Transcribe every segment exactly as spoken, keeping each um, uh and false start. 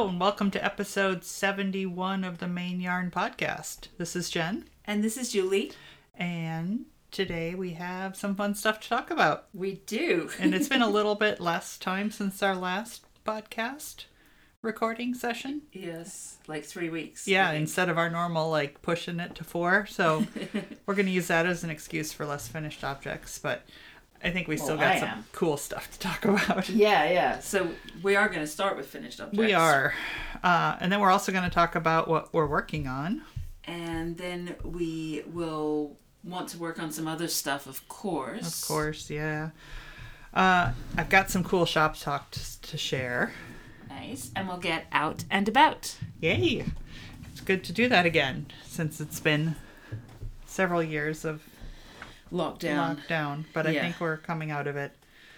and welcome to episode seventy-one of the Main Yarn Podcast. This is Jen. And this is Julie. And today we have some fun stuff to talk about. We do. And it's been a little bit less time since our last podcast recording session. Yes, like three weeks. Yeah, instead of our normal, like, pushing it to four. So we're going to use that as an excuse for less finished objects, but I think we still well, got I some am. cool stuff to talk about. Yeah, yeah. So we are going to start with finished objects. We are. Uh, and then we're also going to talk about what we're working on. And then we will want to work on some other stuff, of course. Of course, yeah. Uh, I've got some cool shop talk to, to share. Nice. And we'll get out and about. Yay! It's good to do that again, since it's been several years of Lockdown. lockdown. But I Yeah. think we're coming out of it.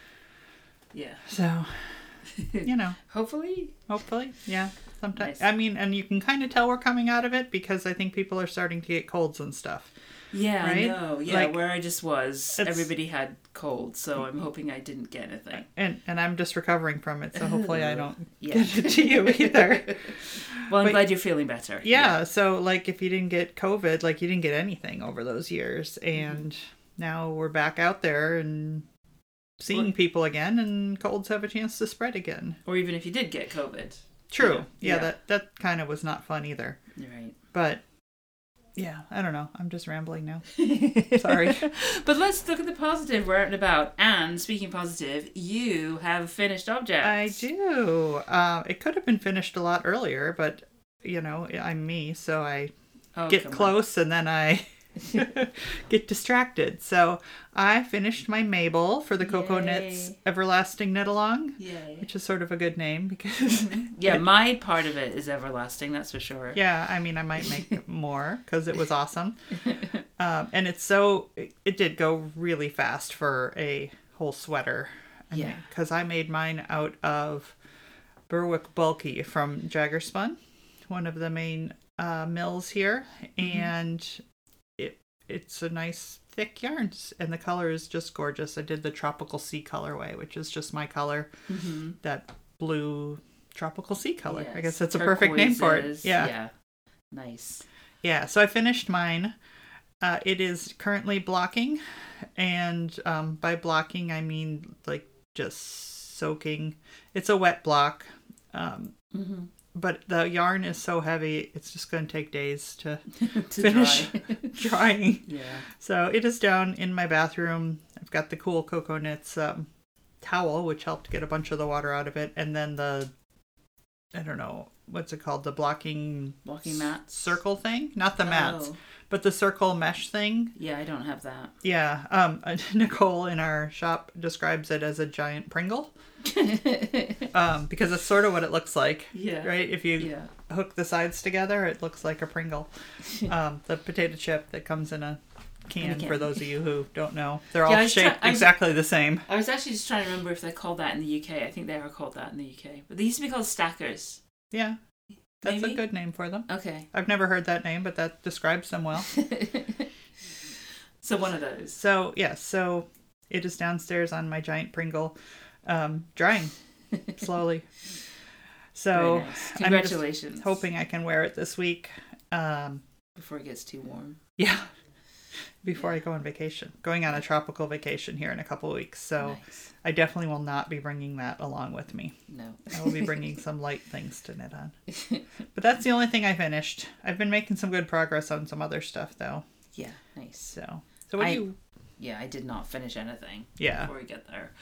Yeah. So, you know, Hopefully. hopefully, yeah. Sometimes, Nice. I mean, and you can kind of tell we're coming out of it because I think people are starting to get colds and stuff. Yeah, Right? I know. Yeah, Like, where I just was, it's- everybody had cold, so I'm hoping I didn't get anything. And and I'm just recovering from it, so hopefully I don't Yeah. get it to you either. Well, I'm But- glad you're feeling better. Yeah, so like if you didn't get COVID, like you didn't get anything over those years, and now we're back out there and seeing Well- people again, and colds have a chance to spread again. Or even if you did get COVID. True. Yeah, Yeah. that that kind of was not fun either. Right. But yeah, I don't know. I'm just rambling now. Sorry. But let's look at the positive we're out and about. And speaking positive, you have finished objects. I do. Uh, it could have been finished a lot earlier, but you know, I'm me, so I Oh, get come on. close and then I get distracted. So I finished my Mabel for the Cocoa Knits Yay. Everlasting Knit Along, Yay. which is sort of a good name because Yeah, my part of it is everlasting, that's for sure. yeah, I mean I might make more because it was awesome, um, and it's so it, it did go really fast for a whole sweater. Yeah. Because I made mine out of Berwick Bulky from Jaggerspun, one of the main uh, mills here, and it it's a nice thick yarn, and the color is just gorgeous. I did the Tropical Sea colorway, which is just my color, Mm-hmm. that blue Tropical Sea color. I Yes, guess that's a perfect name for it. turquoises. Yeah. Yeah. Nice. Yeah, so I finished mine. Uh, it is currently blocking, and um, by blocking I mean like just soaking. It's a wet block, um, Mm-hmm. but the yarn is so heavy it's just going to take days to to finish dry. drying. Yeah. So it is down in my bathroom. I've got the cool Cocoa Knits um, towel, which helped get a bunch of the water out of it, and then the I don't know what's it called, the blocking Blocking mats? circle thing, not the mats. Oh. But the circle mesh thing, Yeah, I don't have that. yeah. Um, Nicole in our shop describes it as a giant Pringle, um, because that's sort of what it looks like, Yeah. right? If you Yeah. hook the sides together, it looks like a Pringle. Um, the potato chip that comes in a can, In a can. for those of you who don't know. They're all Yeah, I was shaped try- I was- exactly the same. I was actually just trying to remember if they're called that in the U K. I think they are called that in the U K. But they used to be called stackers. Yeah, that's Maybe? a good name for them. Okay. I've never heard that name, but that describes them well. So one of those. So, yes, so it is downstairs on my giant Pringle, um, drying slowly. So, Very nice. I'm Congratulations. just hoping I can wear it this week. Um, Before it gets too warm. yeah, before I go on vacation. Going on a tropical vacation here in a couple of weeks. So, Nice. I definitely will not be bringing that along with me. No. I will be bringing some light things to knit on. But that's the only thing I finished. I've been making some good progress on some other stuff, though. Yeah, nice. So, so what I- do you... Yeah, I did not finish anything Yeah. before we get there.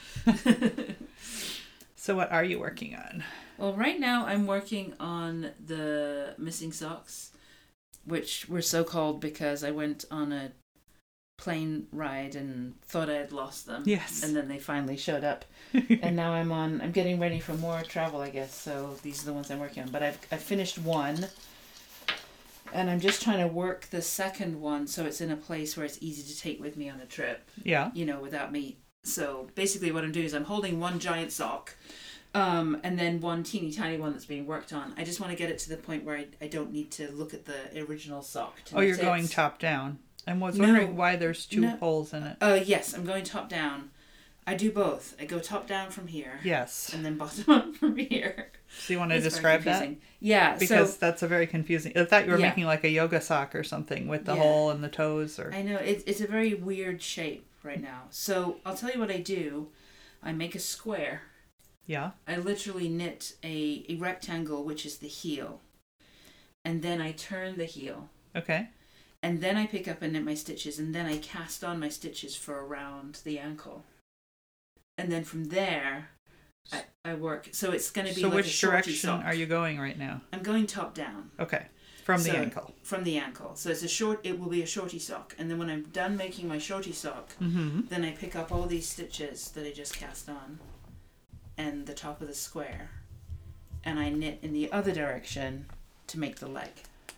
So what are you working on? Well, right now I'm working on the missing socks, which were so called because I went on a plane ride and thought I had lost them. Yes. And then they finally showed up. And now I'm on, I'm getting ready for more travel, I guess. So these are the ones I'm working on. But I've, I've finished one. And I'm just trying to work the second one so it's in a place where it's easy to take with me on a trip, Yeah. you know, without me. So basically what I'm doing is I'm holding one giant sock um, and then one teeny tiny one that's being worked on. I just want to get it to the point where I, I don't need to look at the original sock. To Oh, you're knit it. going top down. I was No. wondering why there's two No. holes in it. Uh, yes, I'm going top down. I do both. I go top down from here. Yes. And then bottom up from here. So you want to It's very describe that? confusing. Yeah. Because so, that's a very confusing. I thought you were Yeah. making like a yoga sock or something with the Yeah. hole in the toes, or I know it's it's a very weird shape right now. So I'll tell you what I do. I make a square. yeah. I literally knit a, a rectangle, which is the heel, and then I turn the heel, Okay. and then I pick up and knit my stitches, and then I cast on my stitches for around the ankle, and then from there, I, I work. So it's going to be So like a which shorty direction sock. are you going right now? I'm going top down. Okay. From the So- ankle. From the ankle. So it's a short. It will be a shorty sock, and then when I'm done making my shorty sock, Mm-hmm. then I pick up all these stitches that I just cast on, and the top of the square, and I knit in the other direction to make the leg.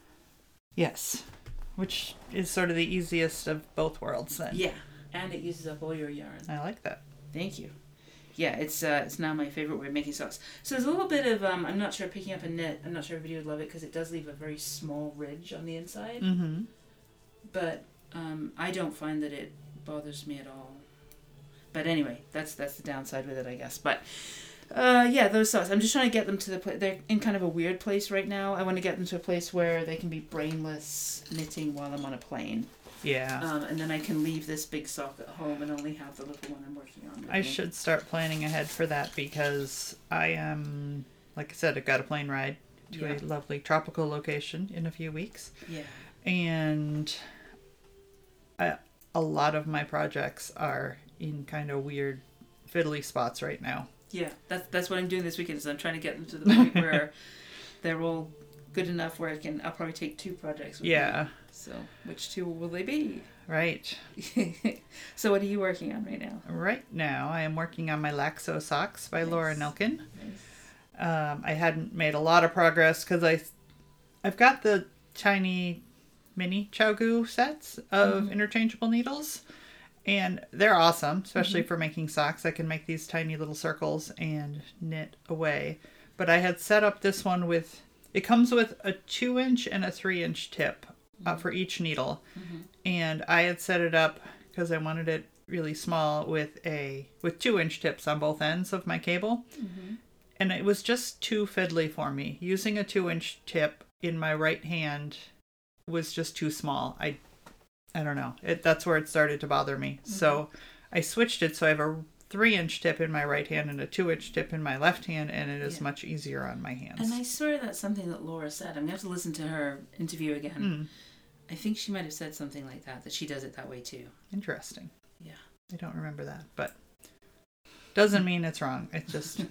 Yes. Which is sort of the easiest of both worlds then. Yeah, and it uses up all your yarn. I like that. Thank you. Yeah, it's uh, it's now my favorite way of making socks. So there's a little bit of um, I'm not sure picking up a knit. I'm not sure everybody would love it because it does leave a very small ridge on the inside. Mm-hmm. But um, I don't find that it bothers me at all. But anyway, that's that's the downside with it, I guess. But uh, yeah, those socks. I'm just trying to get them to the place. They're in kind of a weird place right now. I want to get them to a place where they can be brainless knitting while I'm on a plane. Yeah. Um, and then I can leave this big sock at home and only have the little one I'm working on. with I me. should start planning ahead for that because I am, like I said, I've got a plane ride to Yeah. a lovely tropical location in a few weeks. Yeah. And I, a lot of my projects are in kind of weird fiddly spots right now. Yeah, that's that's what I'm doing this weekend. Is I'm trying to get them to the point where they're all good enough where I can. I'll probably take two projects. With Yeah. Me. So which two will they be? Right. So what are you working on right now? Right now, I am working on my Laxo socks by Laura Nice. Nelkin. Nice. Um, I hadn't made a lot of progress because I, I've got the tiny mini Chaogu sets of Mhm. interchangeable needles, and they're awesome, especially for making socks. I can make these tiny little circles and knit away. But I had set up this one with, it comes with a two inch and a three inch tip uh, for each needle, Mhm. and I had set it up because I wanted it really small with a with two inch tips on both ends of my cable. Mhm. And it was just too fiddly for me. Using a two inch tip in my right hand was just too small. I I don't know. It that's where it started to bother me. Mm-hmm. So I switched it so I have a three inch tip in my right hand and a two inch tip in my left hand, and it is Yeah. much easier on my hands. And I swear that's something that Laura said. I'm gonna have to listen to her interview again. Hmm, I think she might have said something like that. That she does it that way too. interesting. Yeah. I don't remember that, but doesn't mean it's wrong. It's just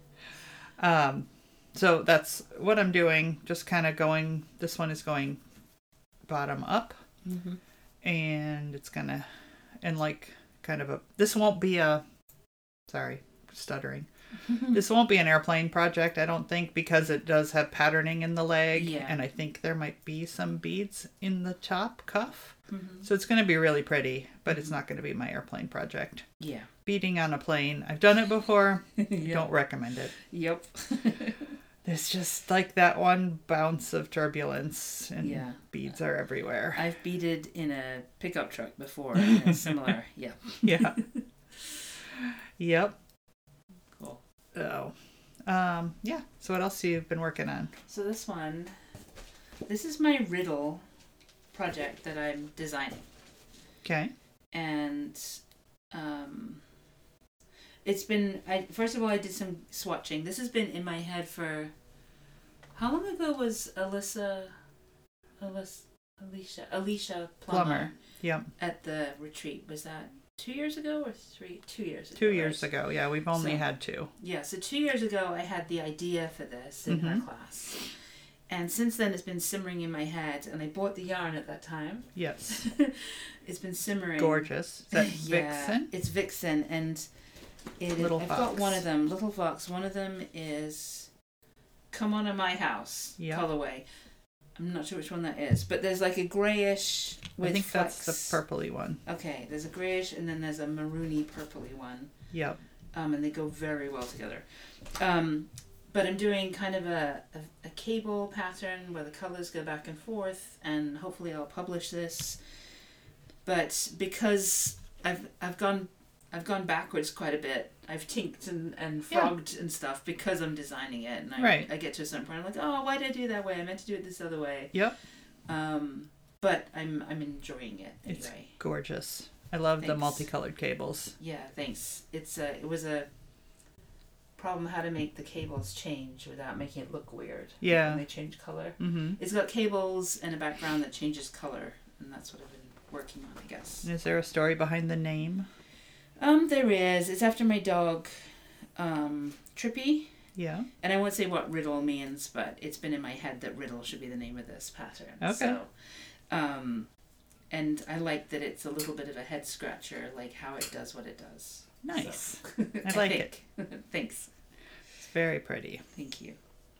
um so that's what I'm doing, just kind of going, this one is going bottom up. Mm-hmm. And it's gonna, and like kind of a, this won't be a, sorry, stuttering. This won't be an airplane project, I don't think, because it does have patterning in the leg. Yeah. And I think there might be some beads in the top cuff. Mm-hmm. So it's going to be really pretty, but it's not going to be my airplane project. Yeah. Beading on a plane, I've done it before. Yep. Don't recommend it. Yep. There's just like that one bounce of turbulence, and Yeah. beads are everywhere. I've beaded in a pickup truck before. And it's similar. Yeah. Yeah. Yep. Cool. Oh. Um, yeah. So what else have you been working on? So this one, this is my riddle project that I'm designing. Okay. And um, it's been, I first of all, I did some swatching. This has been in my head for, how long ago was Alyssa, Alyssa, Alicia, Alicia Plummer, Plumber. Yep. at the retreat? Was that two years ago or three? Two years ago. Two right? years ago. Yeah, we've only So- had two. Yeah, so two years ago I had the idea for this in her Mhm. class. And since then it's been simmering in my head, and I bought the yarn at that time. Yes. It's been simmering. Gorgeous. Is that Yeah, Vixen? it's Vixen, and it Little I've Fox. got one of them, Little Fox. One of them is Come On to My House Yeah. colorway. I'm not sure which one that is, but there's like a grayish with I think flecks. that's the purpley one. Okay, there's a grayish, and then there's a maroony purpley one. Yep. Um, and they go very well together. Um, but I'm doing kind of a, a, a cable pattern where the colors go back and forth, and hopefully I'll publish this. But because I've I've gone I've gone backwards quite a bit. I've tinked and, and Yeah. frogged and stuff because I'm designing it, and I Right. I get to a certain point, I'm like, oh, why did I do it that way? I meant to do it this other way. Yep. Um, but I'm I'm enjoying it anyway. It's gorgeous. I love the Thanks. multicolored cables. Yeah, thanks. It's a it was a problem how to make the cables change without making it look weird. Yeah. When they change color. Mm-hmm. It's got cables and a background that changes color, and that's what I've been working on, I guess. Is there a story behind the name? Um, there is. It's after my dog, um, Trippy. Yeah. And I won't say what riddle means, but it's been in my head that riddle should be the name of this pattern. Okay. So, um, and I like that it's a little bit of a head scratcher, like how it does what it does. Nice. So, I like think. Thanks. It's very pretty. Thank you.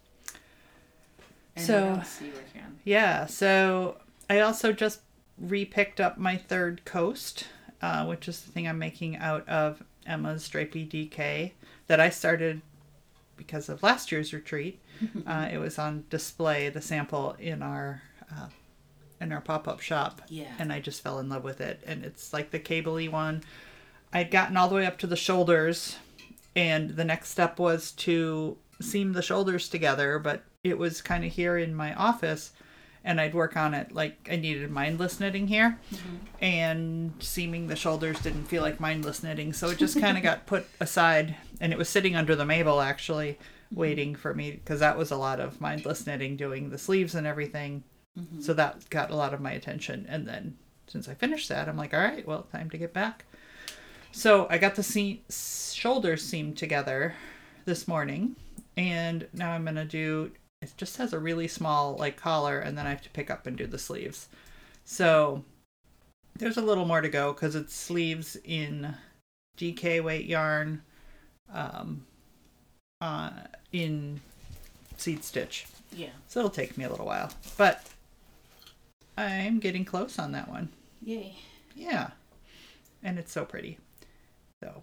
And So- what else are you working on? Yeah. So I also just repicked up my third coast, uh, which is the thing I'm making out of Emma's Stripey D K that I started because of last year's retreat. Uh, it was on display, the sample in our uh, in our pop-up shop, Yeah. and I just fell in love with it. And it's like the cable-y one. I'd gotten all the way up to the shoulders, and the next step was to seam the shoulders together, but it was kind of here in my office, and I'd work on it like I needed mindless knitting here, Mm-hmm. and seaming the shoulders didn't feel like mindless knitting, so it just kind of got put aside, and it was sitting under the Mabel actually, waiting for me, because that was a lot of mindless knitting, doing the sleeves and everything. Mm-hmm. So that got a lot of my attention. And then since I finished that, I'm like, all right, well, time to get back. So I got the se- shoulders seamed together this morning, and now I'm going to do, it just has a really small like collar, and then I have to pick up and do the sleeves. So there's a little more to go because it's sleeves in D K weight yarn, um, uh, in seed stitch. Yeah. So it'll take me a little while, but I'm getting close on that one. Yay. Yeah. And it's so pretty. So,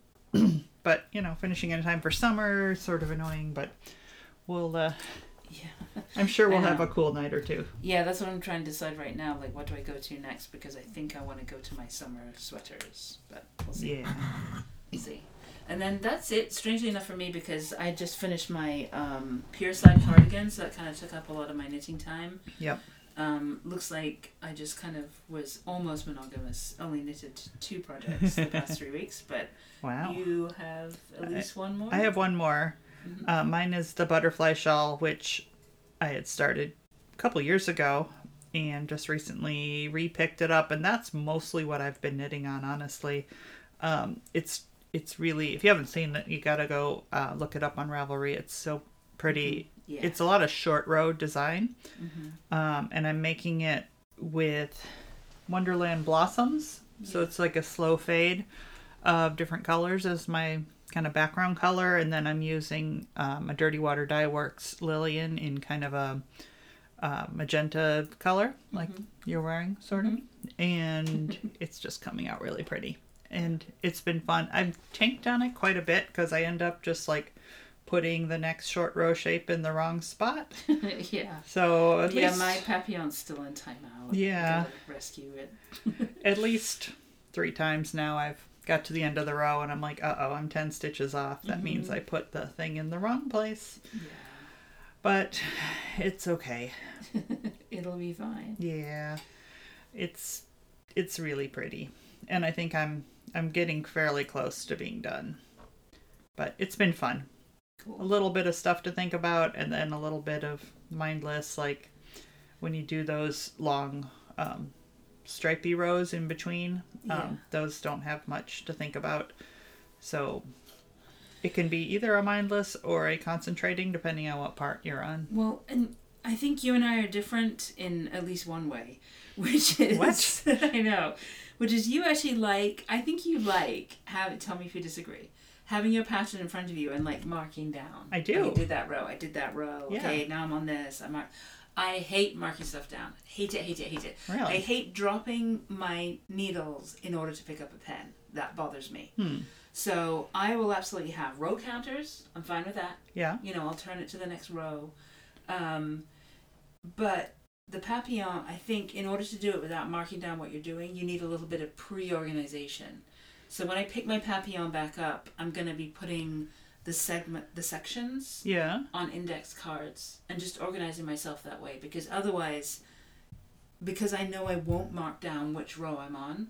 but you know, finishing in time for summer is sort of annoying, but we'll, uh, Yeah. I'm sure we'll I have know. a cool night or two. Yeah, that's what I'm trying to decide right now. Like, what do I go to next? Because I think I want to go to my summer sweaters, but we'll see. Yeah. We'll see. And then that's it, strangely enough for me, because I just finished my um, pure side cardigan, so that kind of took up a lot of my knitting time. Yep. Um, looks like I just kind of was almost monogamous, only knitted two projects the past three weeks, but Wow. you have at least one more? I have one more. Mhm. Uh, mine is the butterfly shawl, which I had started a couple years ago and just recently repicked it up, and that's mostly what I've been knitting on, honestly. Um, it's it's really, if you haven't seen it, you gotta go uh, look it up on Ravelry. It's so pretty. Yeah. It's a lot of short row design, Mhm. um, and I'm making it with Wonderland Blossoms. So Yeah. it's like a slow fade of different colors as my kind of background color, and then I'm using um, a Dirty Water Dye Works Lillian in kind of a uh, magenta color, like Mhm. you're wearing, sort of. And it's just coming out really pretty. And it's been fun. I've tanked on it quite a bit because I end up just like putting the next short row shape in the wrong spot. yeah. So at Yeah, least my papillon's still in timeout. Yeah. Gotta rescue it. at least three times now I've got to the end of the row and I'm like, uh oh, I'm ten stitches off. That means I put the thing in the wrong place. Yeah. But it's okay. It'll be fine. Yeah. It's it's really pretty. And I think I'm I'm getting fairly close to being done. But it's been fun. Cool. A little bit of stuff to think about, and then a little bit of mindless, like when you do those long um, stripy rows in between. Yeah. Um, those don't have much to think about. So it can be either a mindless or a concentrating, depending on what part you're on. Well, and I think you and I are different in at least one way, which is What? I know, which is you actually like. I think you like have. Tell me if you disagree. Having your pattern in front of you and like marking down. I do. I did that row. I did that row. Yeah. Okay, now I'm on this. I'm. Mar- I hate marking stuff down. Hate it. Hate it. Hate it. Really? I hate dropping my needles in order to pick up a pen. That bothers me. Hmm. So I will absolutely have row counters. I'm fine with that. Yeah. You know, I'll turn it to the next row. Um, but the papillon, I think, in order to do it without marking down what you're doing, you need a little bit of pre-organization. So when I pick my Papillon back up, I'm going to be putting the segment, the sections Yeah. on index cards and just organizing myself that way, because otherwise, because I know I won't mark down which row I'm on,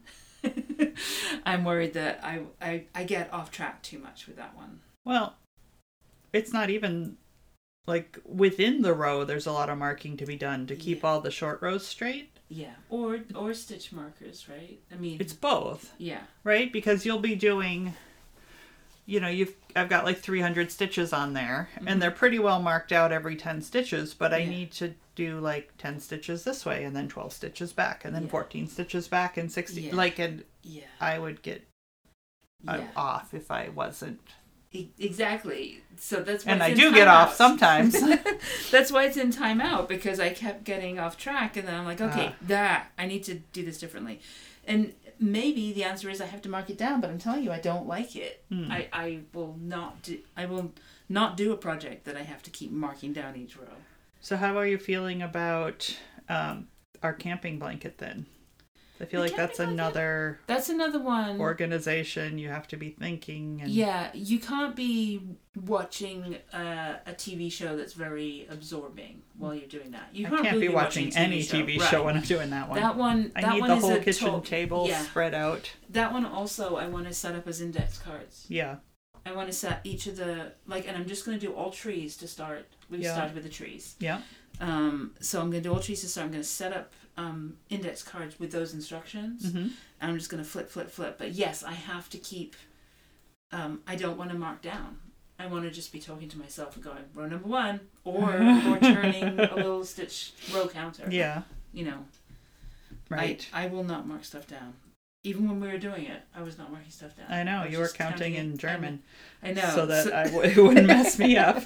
I'm worried that I, I, I get off track too much with that one. Well, it's not even like within the row, there's a lot of marking to be done to keep Yeah. all the short rows straight. Yeah. Or, or stitch markers, right? I mean, It's both, yeah. right? Because you'll be doing, you know, you've I've got like three hundred stitches on there, Mm-hmm. and they're pretty well marked out every ten stitches, but I Yeah. need to do like ten stitches this way, and then twelve stitches back, and then Yeah. fourteen stitches back, and sixty. Yeah. Like, and Yeah. I would get uh, Yeah. off if I wasn't. E- Exactly. So that's why And it's I in do get off timeout. sometimes. That's why it's in timeout, because I kept getting off track, and then I'm like, okay, Ah. that I need to do this differently. And maybe the answer is I have to mark it down, but I'm telling you, I don't like it. Hmm. I, I will not do I will not do a project that I have to keep marking down each row. So how are you feeling about um, our camping blanket then? I feel The like that's camping blanket? another That's another one. organization you have to be thinking. And Yeah, you can't be watching uh, a T V show that's very absorbing while you're doing that. You I can't, can't really be watching a any T V show Right. when I'm doing that one. That one, I that need one the is whole a kitchen to- table yeah. spread out. That one also I want to set up as index cards. Yeah. I want to set each of the like, and I'm just going to do all trees to start. We've Yeah. started with the trees. Yeah. Um, so I'm going to do all trees to start. I'm going to set up um, index cards with those instructions, hmm and I'm just going to flip, flip, flip. But yes, I have to keep. Um, I don't want to mark down. I want to just be talking to myself and going row number one, or or turning a little stitch row counter. Yeah. You know. Right. I, I will not mark stuff down. Even when we were doing it, I was not marking stuff down. I, know. was You were just counting it. in German. I know. So that So- I w- it wouldn't mess me up.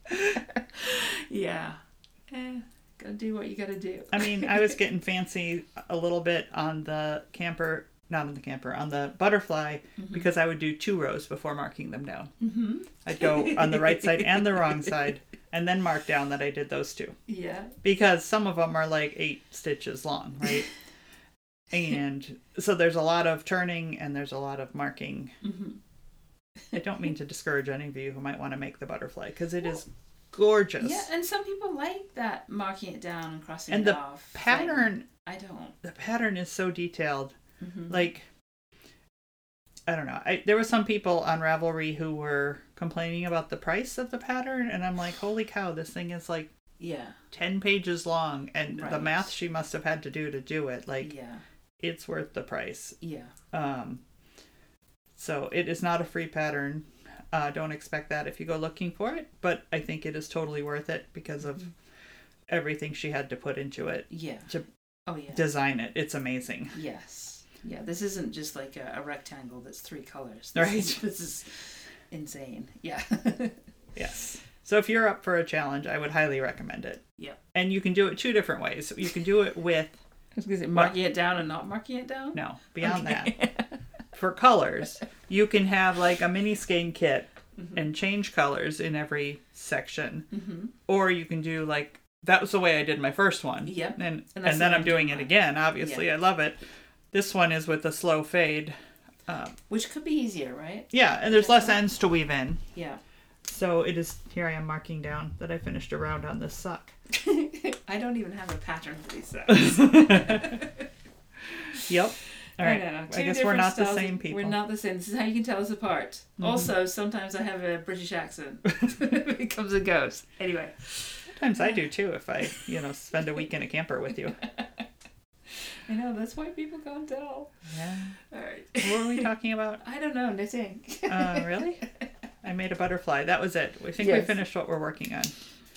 Yeah. Eh, gotta do what you gotta do. I mean, I was getting fancy a little bit on the camper, not on the camper, on the butterfly, Mm-hmm. because I would do two rows before marking them down. Mm-hmm. I'd go on the right side and the wrong side, and then mark down that I did those two. Yeah. Because some of them are like eight stitches long, right? And so there's a lot of turning and there's a lot of marking. Mm-hmm. I don't mean to discourage any of you who might want to make the butterfly, because it is gorgeous. Yeah, and some people like that marking it down and crossing And it the off. pattern, Like, I don't. the pattern is so detailed. Mm-hmm. Like, I don't know. I, there were some people on Ravelry who were complaining about the price of the pattern, and I'm like, holy cow, this thing is like Yeah. ten pages long, and the Right. math she must have had to do to do it, like, Yeah. it's worth the price. Yeah. Um, so it is not a free pattern. Uh, don't expect that if you go looking for it, but I think it is totally worth it because of everything she had to put into it Yeah. to Oh yeah. design it. It's amazing. Yes. Yeah. This isn't just like a, a rectangle that's three colors. This Right. Is, this is insane. Yeah. Yes. So if you're up for a challenge, I would highly recommend it. Yeah. And you can do it two different ways. You can do it with, I was gonna say marking it down and not marking it down. no, beyond Okay. that. For colors, you can have like a mini skein kit Mhm. and change colors in every section. Mm-hmm. Or you can do like, that was the way I did my first one. Yep. And, And and, that's then the I'm way doing I'm it doing again, obviously. Yeah. I love it. This one is with a slow fade. Um, Which could be easier, right? yeah, and there's That's less ends to weave in. Yeah. So it is, here I am marking down that I finished a round on this sock. I don't even have a pattern for these socks. Yep. All right. I, know. I Two guess we're different not the styles same of- people. We're not the same. This is how you can tell us apart. Mhm. Also, sometimes I have a British accent. It comes and goes. Anyway. Sometimes I do too if I, you know, spend a week in a camper with you. I know, that's why people can't tell. Yeah. All right. What were we talking about? I don't know, knitting. Uh, really? I made a butterfly. That was it. We think we Yes. finished what we're working on.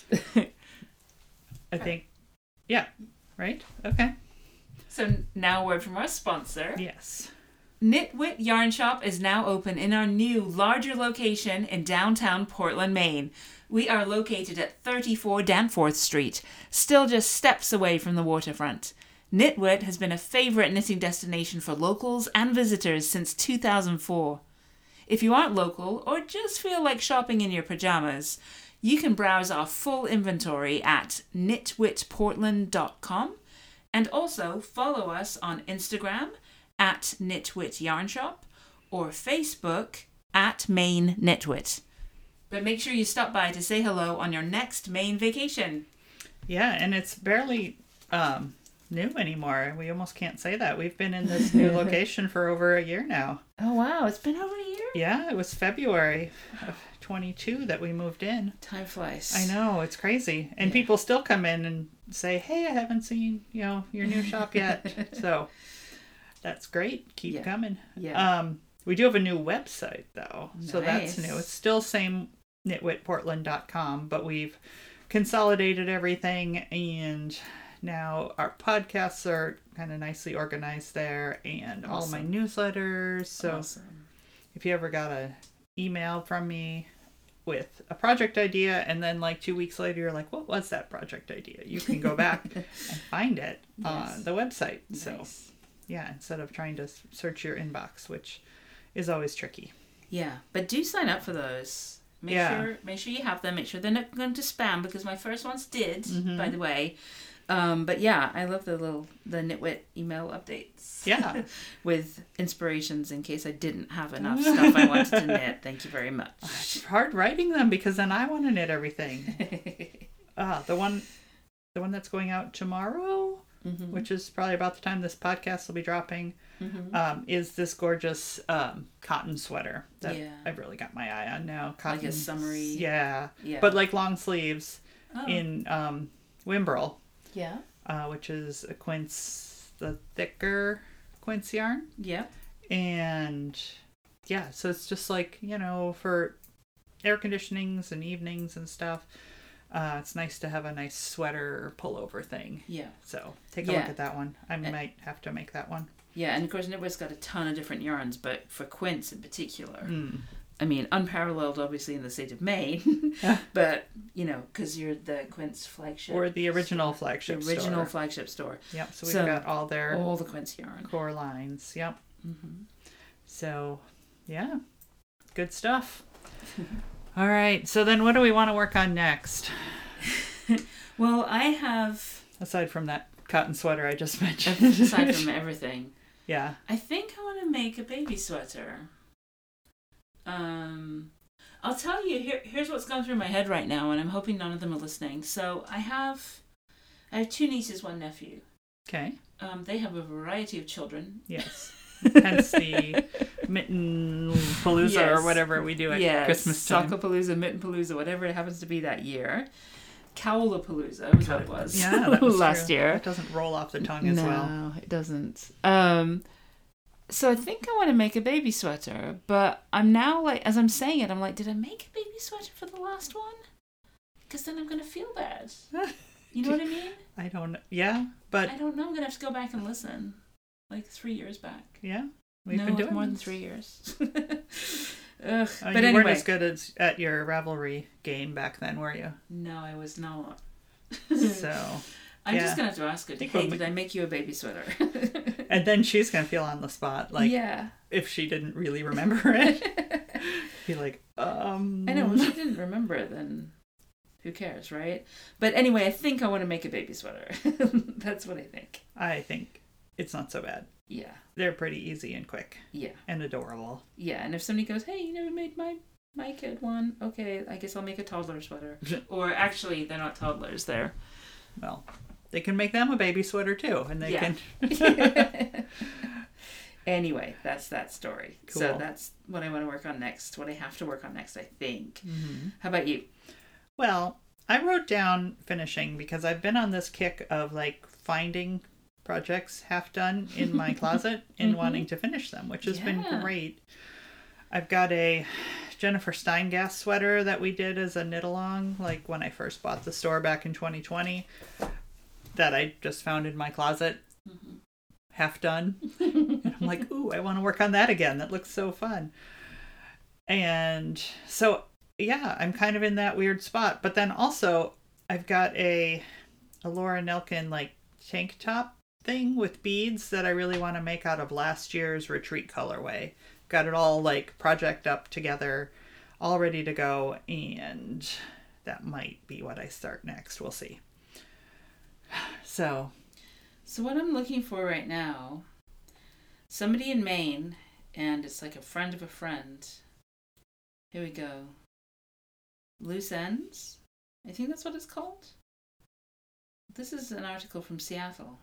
I think, yeah. Right? Okay. So now a word from our sponsor. Yes. Knitwit Yarn Shop is now open in our new, larger location in downtown Portland, Maine. We are located at thirty-four Danforth Street, still just steps away from the waterfront. Knitwit has been a favorite knitting destination for locals and visitors since two thousand four. If you aren't local or just feel like shopping in your pajamas, you can browse our full inventory at knitwit portland dot com and also follow us on Instagram at Knitwit Yarn Shop or Facebook at Maine Knitwit. But make sure you stop by to say hello on your next Maine vacation. Yeah, and it's barely um, new anymore. We almost can't say that. We've been in this new location for over a year now. Oh, wow. It's been over a year? Yeah, it was February of twenty-two that we moved in. Time flies. I know, it's crazy. And yeah. people still come in and say, hey, I haven't seen, you know, your new shop yet. So that's great. Keep yeah. coming. Yeah. Um, we do have a new website, though. Nice. So that's new. It's still same knitwit portland dot com, but we've consolidated everything, and now our podcasts are kind of nicely organized there, and awesome. all my newsletters. So awesome. if you ever got a email from me with a project idea, and then like two weeks later you're like, what was that project idea? You can go back and find it yes. on the website. Nice. So yeah, instead of trying to search your inbox, which is always tricky. Yeah, but do sign up for those. Make yeah. sure make sure you have them. Make sure they're not going to spam, because my first ones did, mm-hmm. by the way. Um, but yeah, I love the little the Knitwit email updates. Yeah. With inspirations in case I didn't have enough stuff I wanted to knit. Thank you very much. It's hard writing them because then I want to knit everything. uh, the one the one that's going out tomorrow, mm-hmm. which is probably about the time this podcast will be dropping, mm-hmm. um, is this gorgeous um, cotton sweater that yeah. I've really got my eye on now. Cotton, like a summery. Yeah. Yeah. But like long sleeves oh. in um, Wimbrel. Yeah. Uh, which is a quince, the thicker quince yarn. Yeah. And yeah, so it's just like, you know, for air conditionings and evenings and stuff. Uh, it's nice to have a nice sweater or pullover thing. Yeah. So take a yeah. look at that one. I and, might have to make that one. Yeah, and of course Knitwit's got a ton of different yarns, but for quince in particular, mm. I mean, unparalleled obviously in the state of Maine, but, you know, because you're the quince flagship. Or the original store. flagship The original store. flagship store. Yep, so we've so, got all their all the quince yarn. core lines. Yep. Mm-hmm. So, yeah, good stuff. All right, so then what do we want to work on next? Well, I have... Aside from that cotton sweater I just mentioned. Aside from everything. Yeah. I think I want to make a baby sweater. Um, I'll tell you, here, here's what's going through my head right now, and I'm hoping none of them are listening. So I have, I have two nieces, one nephew. Okay. Um, they have a variety of children. Yes. Hence the mitten palooza yes. or whatever we do at yes. Christmas time. Sockapalooza, mitten palooza, whatever it happens to be that year. Cowlapalooza was what it was. Yeah, that was last true. year. It doesn't roll off the tongue as no, well. No, it doesn't. Um, so I think I want to make a baby sweater, but I'm now like, as I'm saying it, I'm like, did I make a baby sweater for the last one? Because then I'm going to feel bad. You know what I mean? I don't know. Yeah, but... I don't know. I'm going to have to go back and listen. Like three years back. Yeah? We've no, been doing more this. than three years. Ugh. Oh, but you anyway. weren't as good as at your Ravelry game back then, were you? No, I was not. So... I'm yeah. just going to have to ask her, hey, did I make you a baby sweater? And then she's going to feel on the spot, like, yeah. if she didn't really remember it. Be like, um... I know, if she didn't remember it, then who cares, right? But anyway, I think I want to make a baby sweater. That's what I think. I think it's not so bad. Yeah. They're pretty easy and quick. Yeah. And adorable. Yeah, and if somebody goes, hey, you never made my... my kid one, okay, I guess I'll make a toddler sweater. Or actually, they're not toddlers, they're... Well... They can make them a baby sweater too, and they yeah. can. Anyway, that's that story. Cool. So that's what I want to work on next. What I have to work on next, I think. Mm-hmm. How about you? Well, I wrote down finishing because I've been on this kick of like finding projects half done in my closet and mm-hmm. wanting to finish them, which has yeah. been great. I've got a Jennifer Steingast sweater that we did as a knit along, like when I first bought the store back in twenty twenty. That I just found in my closet, mm-hmm. half done. And I'm like, ooh, I want to work on that again. That looks so fun. And so, yeah, I'm kind of in that weird spot. But then also, I've got a, a Laura Nelkin, like, tank top thing with beads that I really want to make out of last year's retreat colorway. Got it all, like, project up together, all ready to go. And that might be what I start next. We'll see. So, so what I'm looking for right now, somebody in Maine and it's like a friend of a friend. Here we go. Loose Ends? I think that's what it's called. This is an article from Seattle.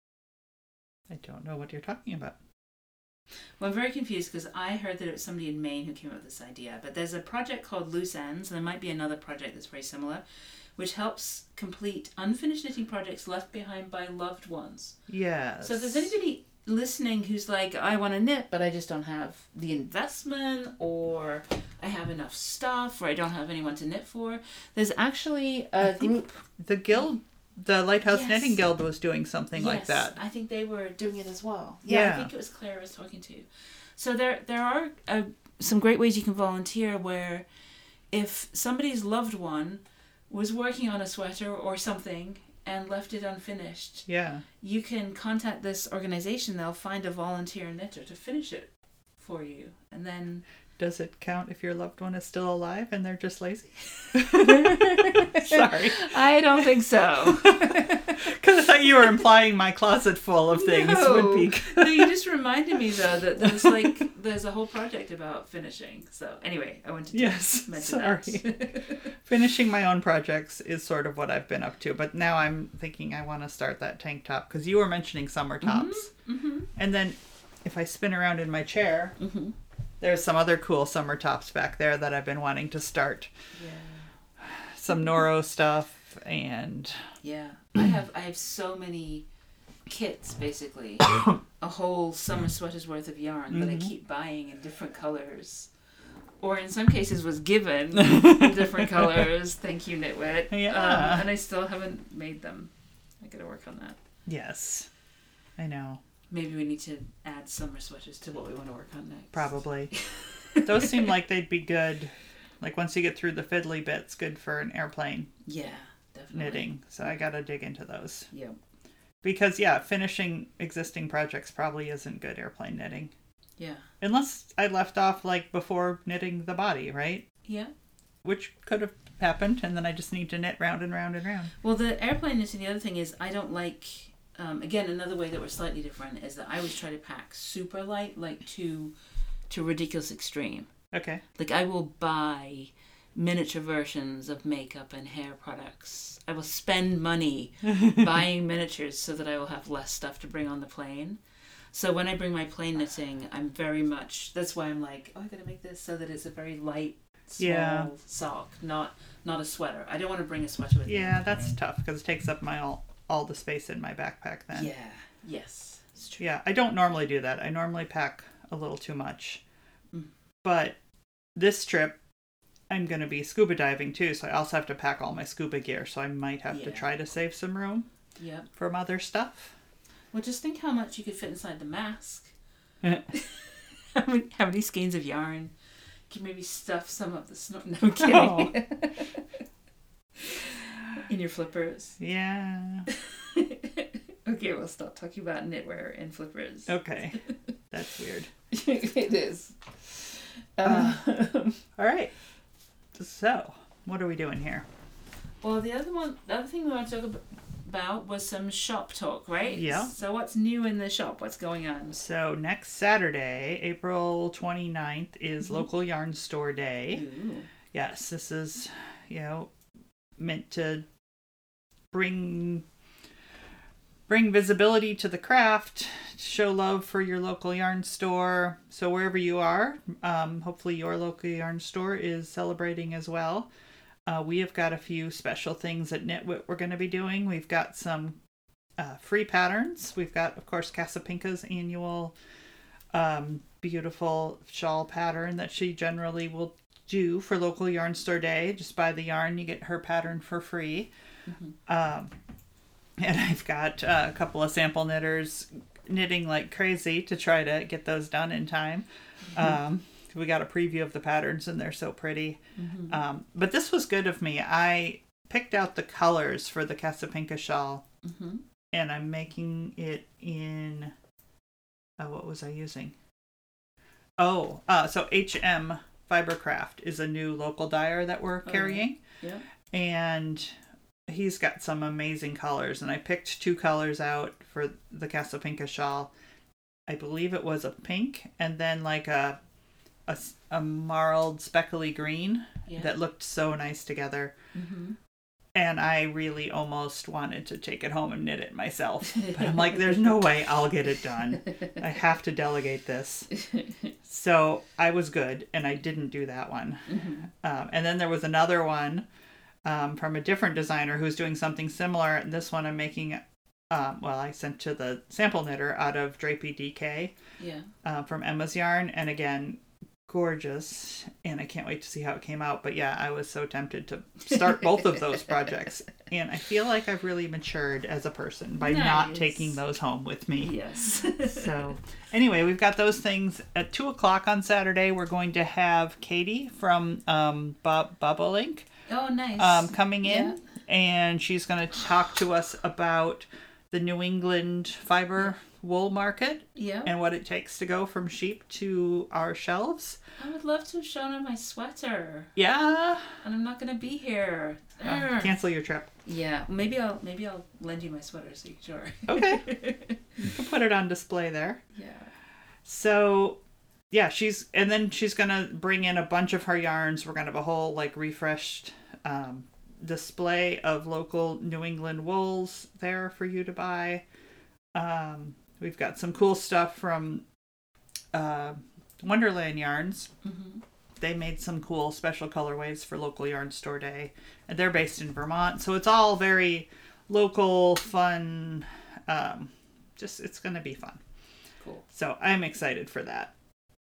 I don't know what you're talking about. Well, I'm very confused because I heard that it was somebody in Maine who came up with this idea. But there's a project called Loose Ends, and there might be another project that's very similar, which helps complete unfinished knitting projects left behind by loved ones. Yes. So if there's anybody listening who's like, I want to knit, but I just don't have the investment, or I have enough stuff, or I don't have anyone to knit for, there's actually a group. The guild, the Lighthouse Yes. Knitting Guild was doing something yes, like that. I think they were doing it as well. Yeah, Yeah. I think it was Claire I was talking to. So there, there are uh, some great ways you can volunteer where if somebody's loved one was working on a sweater or something and left it unfinished, Yeah. you can contact this organization. They'll find a volunteer knitter to finish it for you. And then... Does it count if your loved one is still alive and they're just lazy? Sorry. I don't think so. Because I thought you were implying my closet full of things No. would be good. No, you just reminded me, though, that there's like there's a whole project about finishing. So anyway, I wanted to Yes, mention sorry. that. Finishing my own projects is sort of what I've been up to, but now I'm thinking I want to start that tank top because you were mentioning summer tops. Mm-hmm. And then if I spin around in my chair, Mm-hmm. there's some other cool summer tops back there that I've been wanting to start. Yeah. Some Noro stuff and Yeah. I have I have so many kits, basically. A whole summer sweater's worth of yarn that I keep buying in different colors. Or in some cases was given in different colors. Thank you, Knitwit. Yeah. Um, and I still haven't made them. I gotta work on that. yes, I know. Maybe we need to add summer sweaters to what we want to work on next. Probably. Those seem like they'd be good. Like once you get through the fiddly bits, good for an airplane Yeah, definitely. knitting. So I gotta dig into those. Yep. Because yeah, finishing existing projects probably isn't good airplane knitting. Yeah. Unless I left off like before knitting the body, right? Yeah. Which could have happened, and then I just need to knit round and round and round. Well, the airplane knitting, the other thing is I don't like... Um, again, another way that we're slightly different is that I always try to pack super light, like to to ridiculous extreme. Okay. Like I will buy miniature versions of makeup and hair products. I will spend money buying miniatures so that I will have less stuff to bring on the plane. So when I bring my plane knitting, I'm very much... That's why I'm like, oh, I gotta make this so that it's a very light, small Yeah. sock, not not a sweater. I don't want to bring a sweater with me. Yeah, that's tough because it takes up my all, all the space in my backpack then. Yeah. Yes. It's true. Yeah, I don't normally do that. I normally pack a little too much. Mm. But this trip, I'm going to be scuba diving too, so I also have to pack all my scuba gear, so I might have to Yeah. try to save some room Yep. for other stuff. Well, just think how much you could fit inside the mask. how, many, how many skeins of yarn? You can maybe stuff some of the snow. No, I'm kidding. In your flippers. Yeah. Okay, we'll stop talking about knitwear and flippers. Okay. That's weird. It is. Um, All right. So, what are we doing here? well, the other one, the other thing we want to talk ab- about was some shop talk, right? Yeah. So what's new in the shop? What's going on? So, next Saturday, April twenty-ninth, is Mm-hmm. Local Yarn Store Day. Ooh. Yes, this is, you know, meant to bring bring visibility to the craft, show love for your local yarn store. So wherever you are, um, hopefully your local yarn store is celebrating as well. Uh, we have got a few special things at Knitwit we're going to be doing. We've got some uh, free patterns. We've got, of course, Casapinka's annual um, beautiful shawl pattern that she generally will do for Local Yarn Store Day. Just buy the yarn, you get her pattern for free. Mm-hmm. Um, and I've got uh, a couple of sample knitters knitting like crazy to try to get those done in time. Mm-hmm. Um, we got a preview of the patterns and they're so pretty. Mm-hmm. Um, but this was good of me. I picked out the colors for the Casapinka shawl Mm-hmm. and I'm making it in, uh, what was I using? Oh, uh, so H M Fibercraft is a new local dyer that we're Oh, carrying. Yeah. And he's got some amazing colors. And I picked two colors out for the Casapinka shawl. I believe it was a pink, and then like a a, s- a marled speckly green Yeah. that looked so nice together. Mm-hmm. And I really almost wanted to take it home and knit it myself. But I'm like, there's no way I'll get it done. I have to delegate this. So I was good, and I didn't do that one. Mm-hmm. Um, and then there was another one um, from a different designer who's doing something similar. And this one I'm making, um, well, I sent to the sample knitter out of Drapey D K Yeah. uh, from Emma's Yarn. And again, gorgeous, and I can't wait to see how it came out. But yeah, I was so tempted to start both of those projects, and I feel like I've really matured as a person by not Nice. taking those home with me. Yes. So anyway, we've got those things at two o'clock on Saturday. We're going to have Katie from um Bob Bobolink Oh, nice. um coming in, Yeah. and she's going to talk to us about the New England fiber wool market Yeah. and what it takes to go from sheep to our shelves. I would love to have shown her my sweater, Yeah. and I'm not gonna be here. Uh, Urgh. cancel your trip. Yeah. Maybe I'll maybe I'll lend you my sweater so you can show her. Okay. You can put it on display there. Yeah. So, yeah, she's, and then she's going to bring in a bunch of her yarns. We're going to have a whole, like, refreshed um, display of local New England wools there for you to buy. Um, we've got some cool stuff from uh, Wonderland Yarns. Mm-hmm. They made some cool special colorways for local yarn store day, and they're based in Vermont, so it's all very local, fun. Um, just it's gonna be fun. Cool. So I'm excited for that.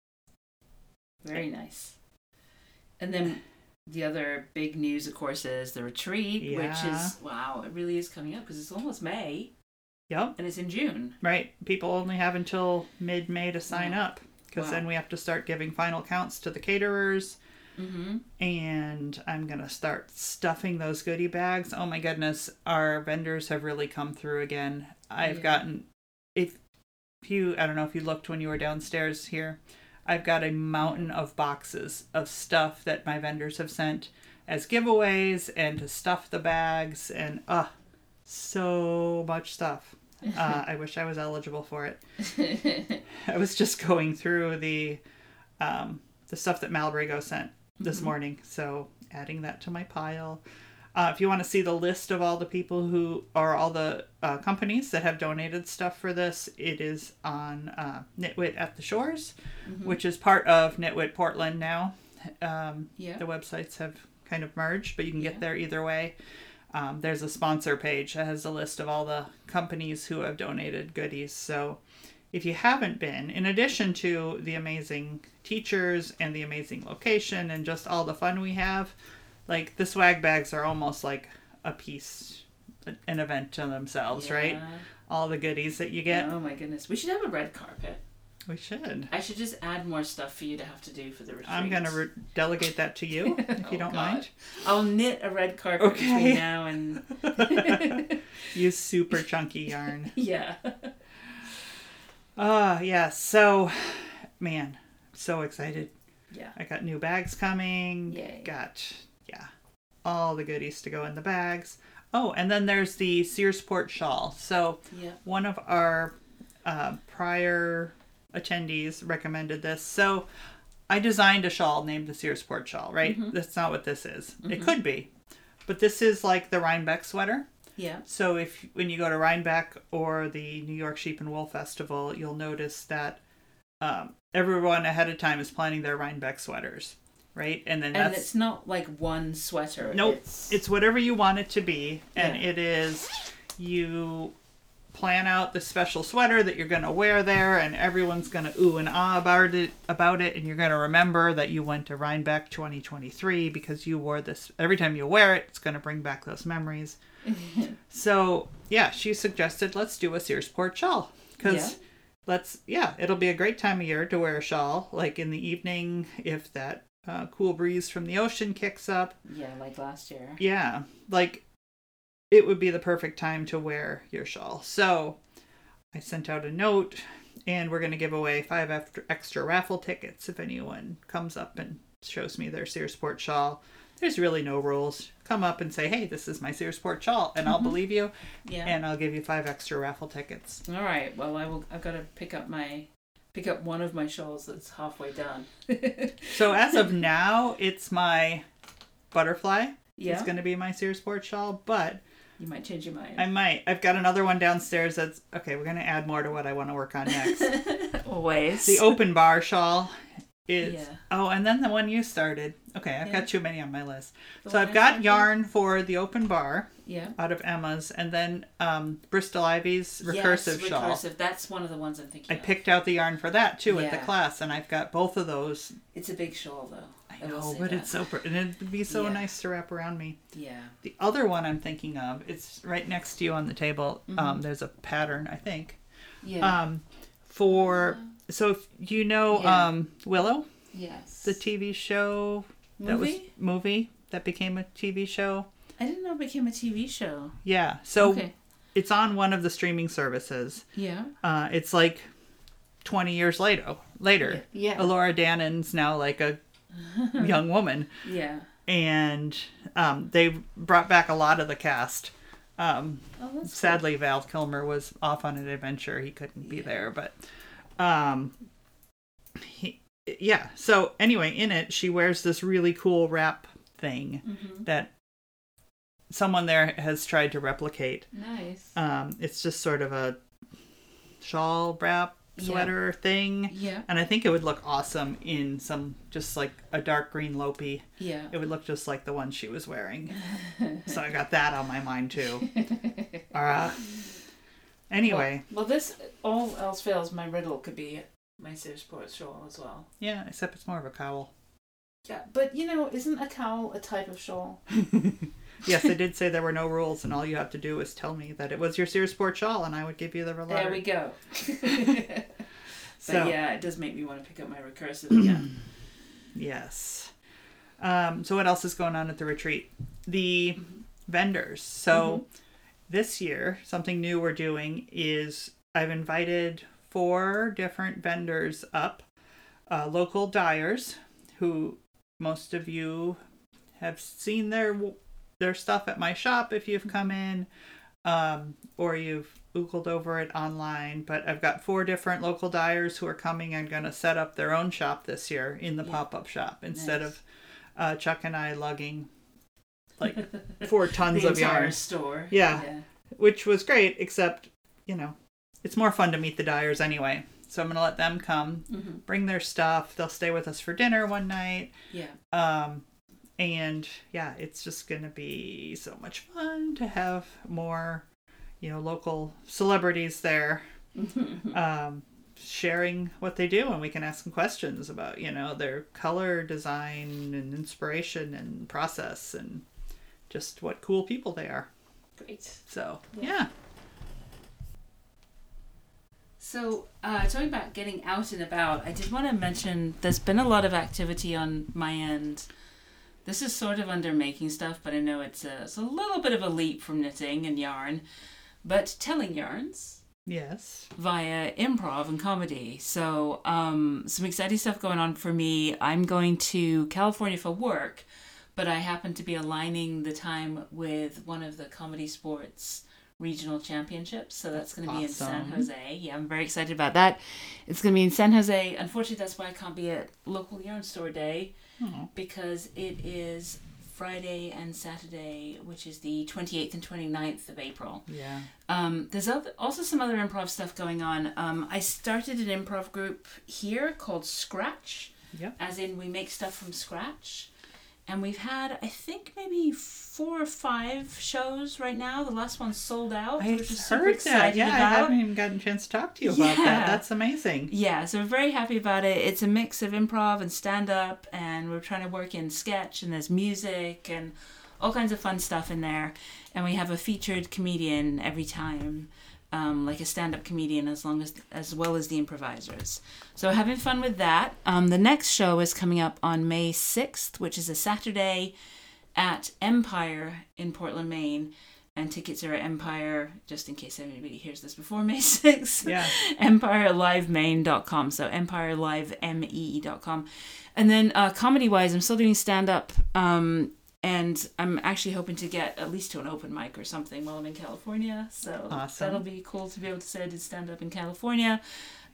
Very nice. And then the other big news, of course, is the retreat, which Yeah. is wow, it really is coming up because it's almost May Yep. and it's in June. Right. People only have until mid-May to sign Wow. up, because Wow. then we have to start giving final counts to the caterers. Mm-hmm. And I'm going to start stuffing those goodie bags. Oh my goodness, our vendors have really come through again. I've Yeah. gotten, if you, I don't know if you looked when you were downstairs here, I've got a mountain of boxes of stuff that my vendors have sent as giveaways and to stuff the bags, and uh, so much stuff. Uh, I wish I was eligible for it. I was just going through the um, the stuff that Malabrigo sent this Mhm. morning, so adding that to my pile. Uh, if you want to see the list of all the people who, or all the uh, companies that have donated stuff for this, it is on uh, Knitwit at the Shores, Mhm. which is part of Knitwit Portland now. Um, Yeah. The websites have kind of merged, but you can get Yeah. there either way. Um, there's a sponsor page that has a list of all the companies who have donated goodies. So if you haven't been, in addition to the amazing teachers and the amazing location and just all the fun we have, like the swag bags are almost like a piece, an event to themselves, right? Yeah. All the goodies that you get. Oh my goodness, we should have a red carpet. We should. I should just add more stuff for you to have to do for the retreat. I'm going to re- delegate that to you, if you Oh, don't God. mind. I'll knit a red carpet Okay. between now and Use super chunky yarn. yeah. Ah, yeah. So, man, so excited. Yeah. I got new bags coming. Yay. Got, yeah, all the goodies to go in the bags. Oh, and then there's the Searsport shawl. So, Yeah. one of our uh, prior attendees recommended this. So, I designed a shawl named the Searsport shawl, right? Mhm. That's not what this is. It Mhm. could be. But this is like the Rhinebeck sweater. Yeah. So if when you go to Rhinebeck or the New York Sheep and Wool Festival, you'll notice that um, everyone ahead of time is planning their Rhinebeck sweaters, right? And then And that's it's not like one sweater. nope, It's, it's whatever you want it to be, and Yeah. it is you plan out the special sweater that you're going to wear there, and everyone's going to ooh and ah about it about it, and you're going to remember that you went to Rhinebeck twenty twenty-three because you wore this. Every time you wear it, it's going to bring back those memories. So yeah, she suggested let's do a Searsport shawl because Yeah. let's yeah, it'll be a great time of year to wear a shawl, like in the evening if that uh, cool breeze from the ocean kicks up. yeah, like last year. Yeah, like it would be the perfect time to wear your shawl. So I sent out a note, and we're going to give away five extra, extra raffle tickets if anyone comes up and shows me their Searsport shawl. There's really no rules. Come up and say, hey, this is my Searsport shawl, and I'll Mhm. believe you, Yeah. and I'll give you five extra raffle tickets. All right. Well, I will. I've got to pick up my pick up one of my shawls that's halfway done. So as of now, it's my butterfly. Yeah. It's going to be my Sears Sport shawl, but You might change your mind. I might. I've got another one downstairs that's... Okay, we're going to add more to what I want to work on next. Always. The open bar shawl is... Yeah. Oh, and then the one you started. Okay, I've Yeah. got too many on my list. The so one I've I got started? yarn for the open bar Yeah. out of Emma's, and then um, Bristol Ivy's recursive yes, shawl. recursive. That's one of the ones I'm thinking I of. picked out the yarn for that too at the Yeah. class, and I've got both of those. It's a big shawl, though. I will know, say but that. it's so pr- and it'd be so Yeah. nice to wrap around me. Yeah. The other one I'm thinking of, it's right next to you on the table. Mhm. Um, there's a pattern, I think. Yeah. Um, for so if you know Yeah. um, Willow, yes. the T V show that was Movie? movie that became a T V show. I didn't know it became a T V show. Yeah, so Okay. it's on one of the streaming services. Yeah. Uh, it's like twenty years later. Later, Yeah. Elora Dannon's now like a young woman, Yeah. and um, they brought back a lot of the cast. Um, Oh, that's sadly, Val Kilmer was off on an adventure; he couldn't be Yeah. there. But, um, he, yeah. So anyway, in it, she wears this really cool wrap thing cool. Mm-hmm. that someone there has tried to replicate. Nice. Um, it's just sort of a shawl wrap Yeah. sweater thing. Yeah. And I think it would look awesome in some, just like a dark green Lopi. Yeah. It would look just like the one she was wearing. So I got that on my mind too. Uh, anyway, Well, well, this, all else fails, my riddle could be my Sears Sport shawl as well. yeah, except it's more of a cowl. Yeah, but you know, isn't a cowl a type of shawl? Yes, they did say there were no rules, and all you have to do is tell me that it was your Sears Sport shawl, and I would give you the letter. There we go. So, But yeah, it does make me want to pick up my recursive again. yes. Um, so what else is going on at the retreat? The vendors. So this year, something new we're doing is I've invited four different vendors up, uh, local dyers, who most of you have seen their their stuff at my shop if you've come in, um, or you've Googled over it online. But I've got four different local dyers who are coming and going to set up their own shop this year in the Yeah. pop-up shop instead Nice. of uh, Chuck and I lugging like four tons the of entire yarn, store. Yeah. yeah. which was great, except, you know, it's more fun to meet the dyers anyway. So I'm going to let them come, Mm-hmm. bring their stuff. They'll stay with us for dinner one night. Yeah. Um, and yeah, it's just going to be so much fun to have more, you know, local celebrities there, um, sharing what they do, and we can ask them questions about, you know, their color design and inspiration and process and just what cool people they are. Great. So, Yeah. yeah. So, uh, talking about getting out and about, I did want to mention there's been a lot of activity on my end. This is sort of under making stuff, but I know it's a, it's a little bit of a leap from knitting and yarn, but telling yarns Yes. via improv and comedy. So, um, some exciting stuff going on for me. I'm going to California for work, but I happen to be aligning the time with one of the Comedy Sports regional championships, so that's going to be in San Awesome. Jose. Yeah, I'm very excited about that. It's going to be in San Jose. Unfortunately, that's why I can't be at local yarn store day, Oh. because it is Friday and Saturday, which is the twenty-eighth and twenty-ninth of April. Yeah. Um, there's other, also some other improv stuff going on. Um, I started an improv group here called Scratch, Yep. as in we make stuff from scratch. And we've had, I think, maybe four or five shows right now. The last one sold out, I which is super heard that. excited Yeah, I about. haven't even gotten a chance to talk to you about Yeah. that. That's amazing. Yeah, so we're very happy about it. It's a mix of improv and stand-up, and we're trying to work in sketch, and there's music, and all kinds of fun stuff in there. And we have a featured comedian every time, um, like a stand-up comedian, as long as as well as the improvisers. So having fun with that. Um, the next show is coming up on May sixth, which is a Saturday at Empire in Portland, Maine. And tickets are at Empire, just in case anybody hears this before May sixth. Yeah. empire live maine dot com. So empire live mee dot com. And then uh, comedy-wise, I'm still doing stand-up. Um, and I'm actually hoping to get at least to an open mic or something while I'm in California. So Awesome. that'll be cool to be able to say I did stand-up in California.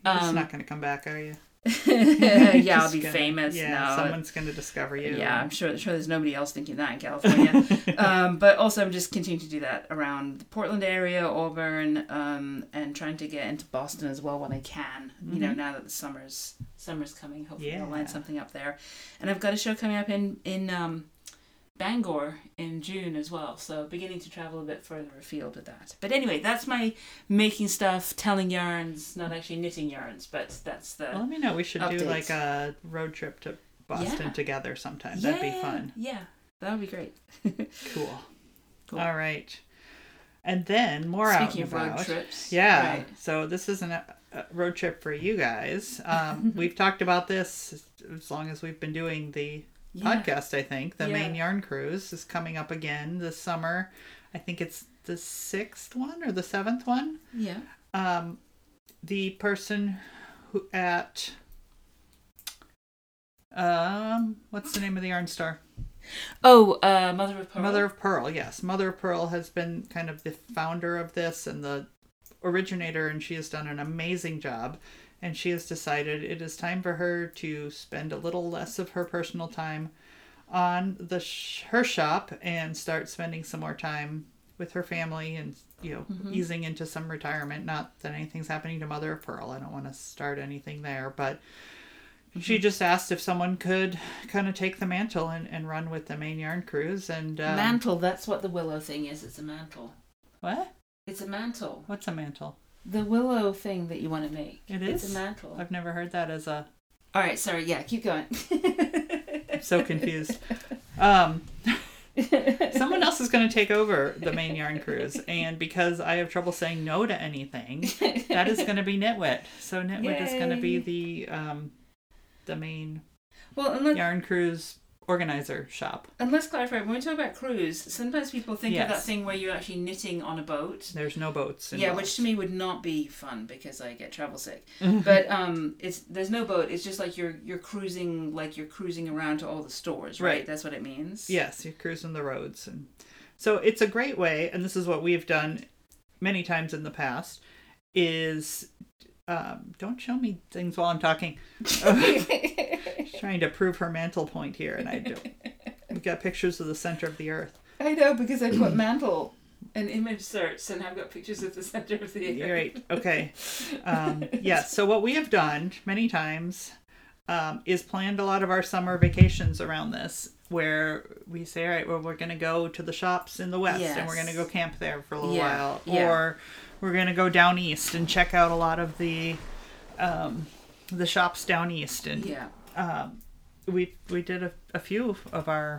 You're Um, not going to come back, are you? yeah, I'll Just be gonna- famous. Yeah, no, someone's going to discover you. Yeah, I'm sure, sure there's nobody else thinking that in California. um, but also, I'm just continuing to do that around the Portland area, Auburn, um, and trying to get into Boston as well when I can. You know, Mhm. now that the summer's summer's coming, hopefully I'll Yeah. line something up there. And I've got a show coming up in in um, Bangor in June as well. So beginning to travel a bit further afield with that. But anyway, that's my making stuff, telling yarns, not actually knitting yarns, but that's the Well, let me know. We should do updates. like a road trip to Boston Yeah. together sometime. yeah, That'd be fun. Yeah, that would be great. Cool. Cool. All right. And then more Speaking out of and road about. trips, Yeah. right. So this isn't a, a road trip for you guys. Um, we've talked about this as long as we've been doing the Yeah. podcast, I think. The Yeah. Maine Yarn Cruise is coming up again this summer. I think it's the sixth one or the seventh one. Yeah. Um, the person who at um, what's the name of the yarn store? Oh, uh, Mother of Pearl. Mother of Pearl, yes. Mother of Pearl has been kind of the founder of this and the originator, and she has done an amazing job. And she has decided it is time for her to spend a little less of her personal time on the sh- her shop and start spending some more time with her family and, you know, Mhm. easing into some retirement. Not that anything's happening to Mother of Pearl. I don't want to start anything there, but she just asked if someone could kind of take the mantle and, and run with the Maine Yarn Cruise. And um, Mantle, that's what the willow thing is. It's a mantle. what? It's a mantle. What's a mantle? The willow thing that you want to make. It It's is? a mantle. I've never heard that as a. All right, sorry. Yeah, keep going. I'm so confused. Um, someone else is going to take over the Maine Yarn Cruise, and because I have trouble saying no to anything, that is going to be Knitwit. So Knitwit is going to be Yay. the um, the main Well, and let, Yarn Cruise organizer shop. and let's clarify. When we talk about cruise, sometimes people think of that Yes. thing where you're actually knitting on a boat. There's no boats. Yeah, involved. which to me would not be fun because I get travel sick. But um, it's there's no boat. It's just like you're you're cruising, like you're cruising around to all the stores, right? Right. That's what it means. Yes, you're cruising the roads, and so it's a great way. And this is what we've done many times in the past. Is um, don't show me things while I'm talking. She's trying to prove her mantle point here, and I don't. We've got pictures of the center of the earth. I know because I put mantle and image search, and I've got pictures of the center of the earth. Right. Okay. Um, yes. So what we have done many times um, is planned a lot of our summer vacations around this, where we say, all right, well, we're going to go to the shops in the west, and we're Yes. going to go camp there for a little Yeah, while, yeah. or we're going to go down east and check out a lot of the um, the shops down east, and Yeah. um, we we did a, a few of our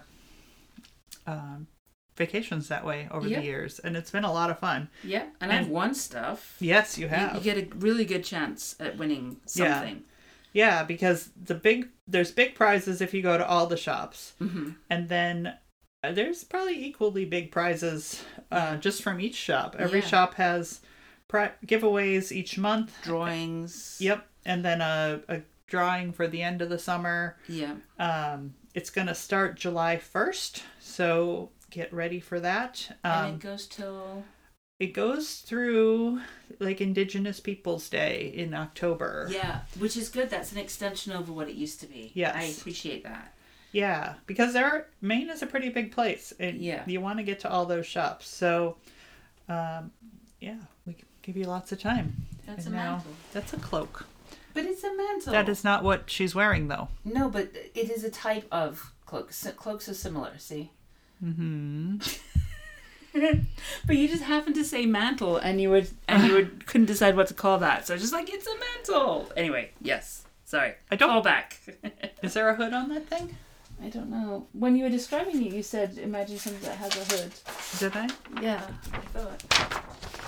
um, vacations that way over Yep. the years, and it's been a lot of fun. Yeah, and, And- I've won stuff. Yes, you You, have. you get a really good chance at winning Yeah. something. Yeah, because the big there's big prizes if you go to all the shops, Mm-hmm. and then uh, there's probably equally big prizes uh, just from each shop. Every Yeah. shop has pri- giveaways each month. Drawings. Yep, and then a, a drawing for the end of the summer. Yeah. Um, it's gonna start July first, so get ready for that. Um, and it goes till. it goes through like Indigenous Peoples Day in October. Yeah, which is good. That's an extension over what it used to be. Yes. I appreciate that. Yeah, because there are, Maine is a pretty big place, and Yeah. you want to get to all those shops. So, um, yeah, we can give you lots of time. That's And a now- mantle. That's a cloak. But it's a mantle. That is not what she's wearing, though. No, but it is a type of cloak. S- Cloaks are similar, see? Mm-hmm. But you just happened to say mantle, and you would and you would couldn't decide what to call that. So I was just like, it's a mantle. Anyway, yes. Sorry. I don't- Call back. Is there a hood on that thing? I don't know. When you were describing it, you said, imagine something that has a hood. Did I? Yeah, I thought.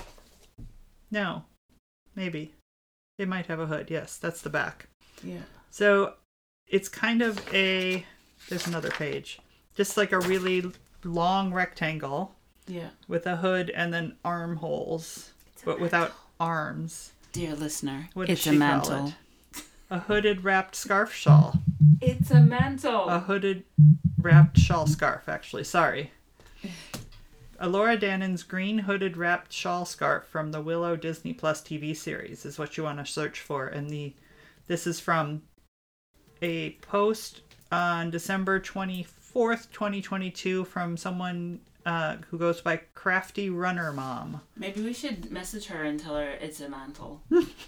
No. Maybe. It might have a hood. Yes, that's the back. Yeah. So it's kind of a, there's another page. Just like a really long rectangle Yeah. with a hood and then armholes, It's a but without arms. Dear listener, What does it's she a call mantle. it? A hooded wrapped scarf shawl. It's a mantle. A hooded wrapped shawl scarf, actually. Sorry. Alora Dannon's green hooded wrapped shawl scarf from the Willow Disney Plus T V series is what you want to search for. And the this is from a post on December twenty-fourth, twenty twenty-two from someone uh, who goes by Crafty Runner Mom. Maybe we should message her and tell her it's a mantle.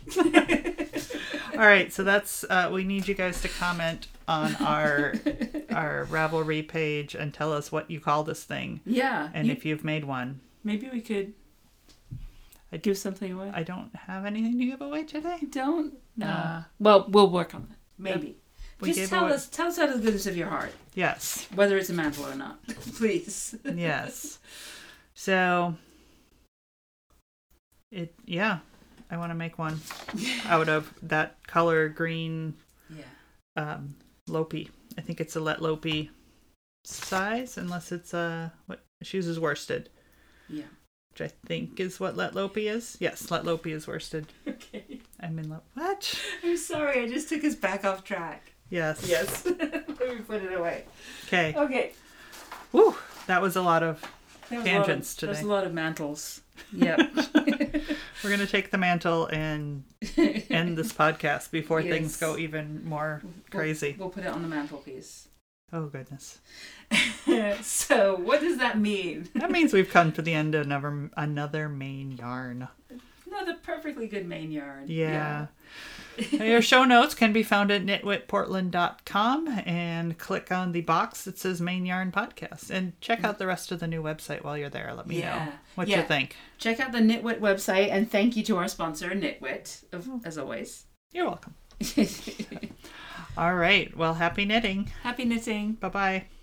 All right, so that's uh, we need you guys to comment on our our Ravelry page and tell us what you call this thing. Yeah. And you, if you've made one. Maybe we could I give something away. I don't have anything to give away today. Don't? No. Uh, well, we'll work on that. Maybe. We Just tell away... us tell us out of the goodness of your heart. Yes. Whether it's a mantle or not. Please. Yes. So it yeah. I want to make one out of that color green yeah. um, Lopi. I think it's a Let Lopi size, unless it's a what she uses worsted. Yeah. Which I think is what Let Lopi is. Yes, Let Lopi is worsted. Okay. I'm in love. What? I'm sorry, I just took us back off track. Yes. Yes. Let me put it away. Okay. Okay. Woo! That was a lot of That was tangents of, today. There's a lot of mantles. Yep. We're going to take the mantle and end this podcast before Yes. things go even more crazy. We'll, we'll put it on the mantelpiece. Oh, goodness. So, what does that mean? That means we've come to the end of another, another main yarn. Another perfectly good main yarn. Yeah. yeah. Your show notes can be found at knitwit portland dot com and click on the box that says Main Yarn Podcast. And check out the rest of the new website while you're there. Let me Yeah. know what Yeah. you think. Check out the Knitwit website, and thank you to our sponsor, Knitwit, as always. You're welcome. All right. Well, happy knitting. Happy knitting. Bye-bye.